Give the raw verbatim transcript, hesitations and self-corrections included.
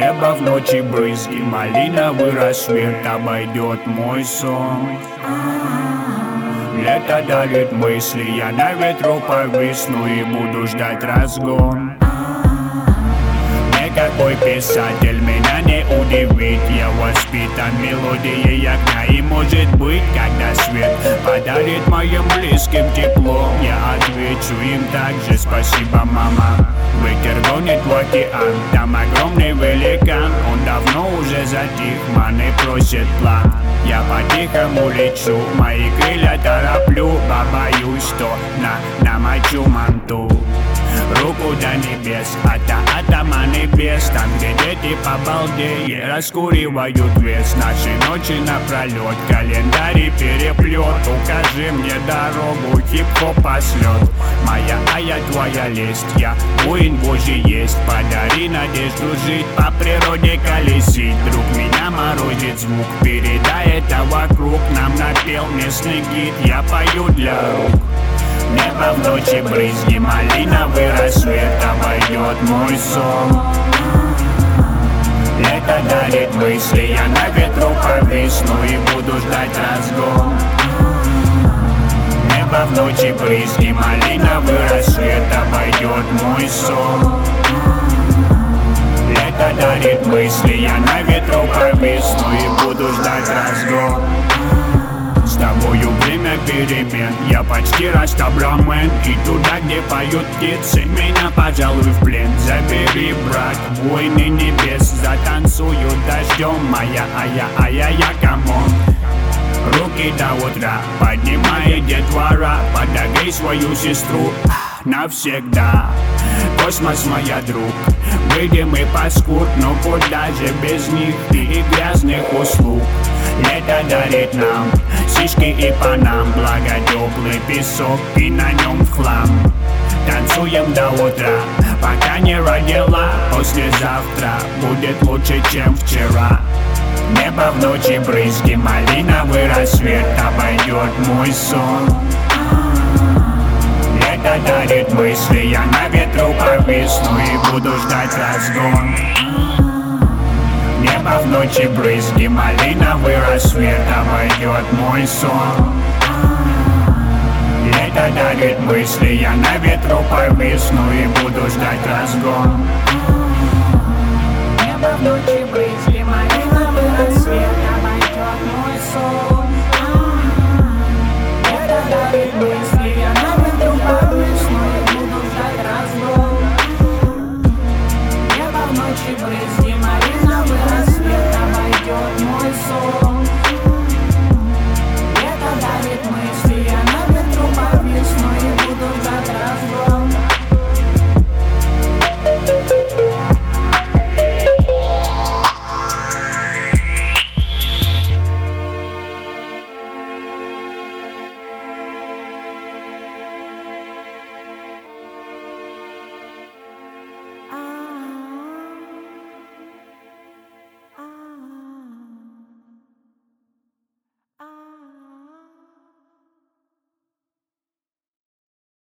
Небо в ночи брызги, малиновый рассвет, обойдет мой сон. Лето дарит мысли, я на ветру повисну и буду ждать разгон. Никакой писатель меня не удивит, я воспитан мелодией огня. И может быть, когда свет подарит моим близким тепло, я отвечу им также: спасибо, мама. Ветер гонит в океан, там огромный великан. Он давно уже затих, маны просит план. Я по-тихому лечу, мои крылья тороплю, побоюсь, что на намочу манту. Руку до небес, ата атома небес. Там, где дети побалдея раскуривают вес. Наши ночи напролет, календарь переплет. Укажи мне дорогу, хип-хоп пошлет. Моя, а я твоя лесть, я воин Божий есть. Подари надежду жить, по природе колесить. Друг, меня морозит звук, передай это вокруг. Нам напел местный гид, я пою для рук. Небо в ночи брызги, малиновый рассвет, обойдет мой сон. Лето дарит мысли, я на ветру повисну и буду ждать разгон. Небо в ночи брызги, малиновый рассвет, обойдет мой сон. Лето дарит мысли, я на ветру повисну и буду ждать разгон. С тобою время перемен, я почти растабламен. И туда, где поют птицы, меня, пожалуй, в плен. Забери, брат, войны небес, затанцую дождем. Моя, а я, а я, я, камон. Руки до утра, поднимай детвора, подогрей свою сестру навсегда. Космос, моя друг, выйдем и паскуд, но куда же без них и грязных услуг. Лето дарит нам сиськи и панам, благо теплый песок и на нем в хлам. Танцуем до утра, пока не родила. Послезавтра будет лучше, чем вчера. Небо в ночи брызги, малиновый рассвет, обойдет мой сон. Лето дарит мысли, я на ветру повисну и буду ждать разгон. Небо в ночи брызги, малиновый рассвет, обойдет мой сон. Лето дарит мысли, я на ветру повисну и буду ждать разгон. Небо в ночи